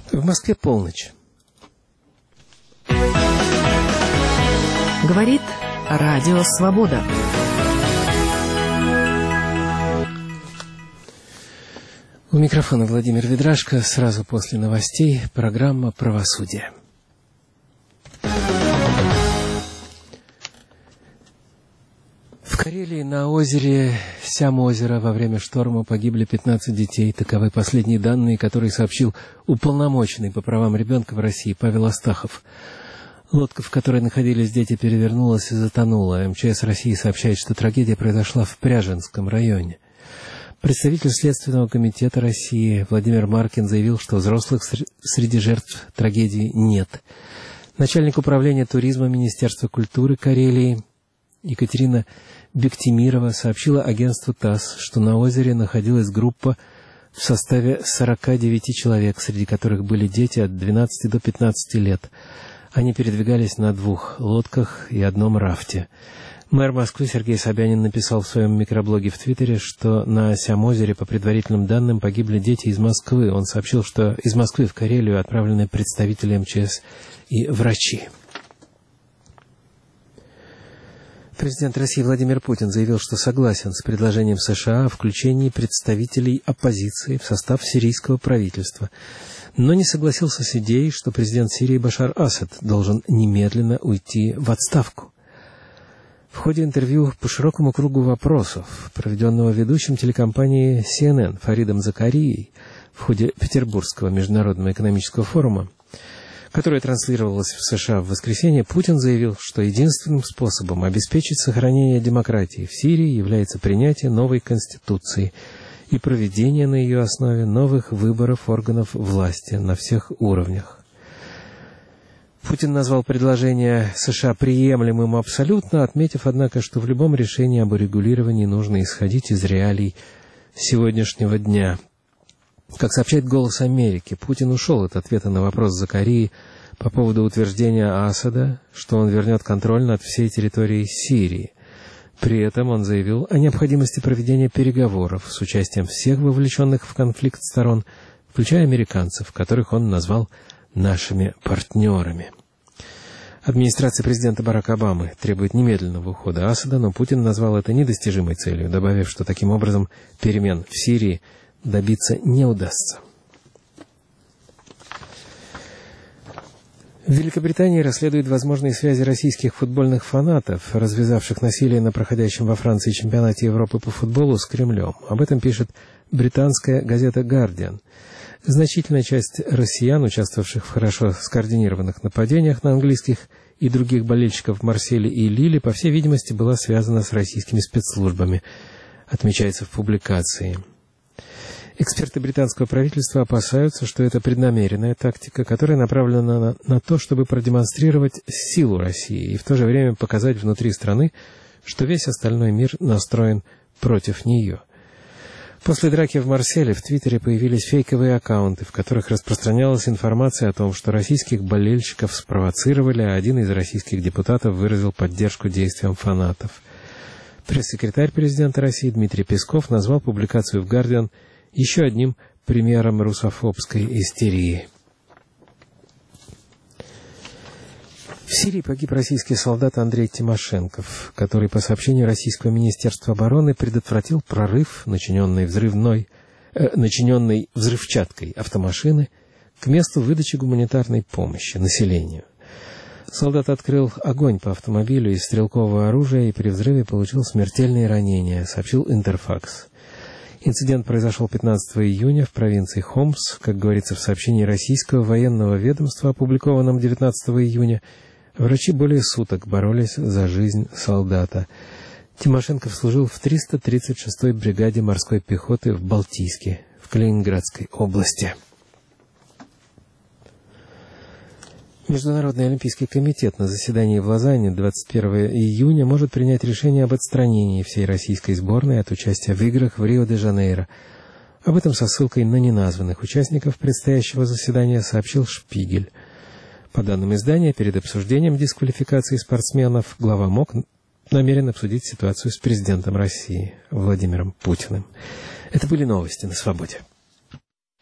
В Москве полночь. Говорит Радио Свобода. У микрофона Владимир Ведрашко. Сразу после новостей программа «Правосудие». В Карелии на озере Сям-озеро во время шторма погибли 15 детей. Таковы последние данные, которые сообщил уполномоченный по правам ребенка в России Павел Астахов. Лодка, в которой находились дети, перевернулась и затонула. МЧС России сообщает, что трагедия произошла в Пряженском районе. Представитель Следственного комитета России Владимир Маркин заявил, что взрослых среди жертв трагедии нет. Начальник управления туризма Министерства культуры Карелии Екатерина Бектимирова сообщила агентству ТАСС, что на озере находилась группа в составе 49 человек, среди которых были дети от 12 до 15 лет. Они передвигались на 2 лодках и одном рафте. Мэр Москвы Сергей Собянин написал в своем микроблоге в Твиттере, что на Сям-озере, по предварительным данным, погибли дети из Москвы. Он сообщил, что из Москвы в Карелию отправлены представители МЧС и врачи. Президент России Владимир Путин заявил, что согласен с предложением США о включении представителей оппозиции в состав сирийского правительства, но не согласился с идеей, что президент Сирии Башар Асад должен немедленно уйти в отставку. В ходе интервью по широкому кругу вопросов, проведенного ведущим телекомпании CNN Фаридом Закарией в ходе Петербургского международного экономического форума, которое транслировалось в США в воскресенье, Путин заявил, что единственным способом обеспечить сохранение демократии в Сирии является принятие новой конституции и проведение на ее основе новых выборов органов власти на всех уровнях. Путин назвал предложение США приемлемым абсолютно, отметив, однако, что в любом решении об урегулировании нужно исходить из реалий сегодняшнего дня. Как сообщает «Голос Америки», Путин ушел от ответа на вопрос Закарии по поводу утверждения Асада, что он вернет контроль над всей территорией Сирии. При этом он заявил о необходимости проведения переговоров с участием всех вовлеченных в конфликт сторон, включая американцев, которых он назвал нашими партнерами. Администрация президента Барака Обамы требует немедленного ухода Асада, но Путин назвал это недостижимой целью, добавив, что таким образом перемен в Сирии добиться не удастся. В Великобритании расследуют возможные связи российских футбольных фанатов, развязавших насилие на проходящем во Франции чемпионате Европы по футболу, с Кремлем. Об этом пишет британская газета «Гардиан». Значительная часть россиян, участвовавших в хорошо скоординированных нападениях на английских и других болельщиков в Марселе и Лиле, по всей видимости, была связана с российскими спецслужбами, отмечается в публикации. Эксперты британского правительства опасаются, что это преднамеренная тактика, которая направлена на то, чтобы продемонстрировать силу России и в то же время показать внутри страны, что весь остальной мир настроен против нее. После драки в Марселе в Твиттере появились фейковые аккаунты, в которых распространялась информация о том, что российских болельщиков спровоцировали, а один из российских депутатов выразил поддержку действиям фанатов. Пресс-секретарь президента России Дмитрий Песков назвал публикацию в «Гардиан» еще одним примером русофобской истерии. В Сирии погиб российский солдат Андрей Тимошенков, который, по сообщению Российского министерства обороны, предотвратил прорыв, начиненный взрывчаткой автомашины, к месту выдачи гуманитарной помощи населению. Солдат открыл огонь по автомобилю из стрелкового оружия и при взрыве получил смертельные ранения, сообщил Интерфакс. Инцидент произошел 15 июня в провинции Хомс. Как говорится в сообщении российского военного ведомства, опубликованном 19 июня, врачи более суток боролись за жизнь солдата. Тимошенков служил в 336-й бригаде морской пехоты в Балтийске, в Калининградской области. Международный олимпийский комитет на заседании в Лозанне 21 июня может принять решение об отстранении всей российской сборной от участия в играх в Рио-де-Жанейро. Об этом со ссылкой на неназванных участников предстоящего заседания сообщил Шпигель. По данным издания, перед обсуждением дисквалификации спортсменов глава МОК намерен обсудить ситуацию с президентом России Владимиром Путиным. Это были новости на «Свободе».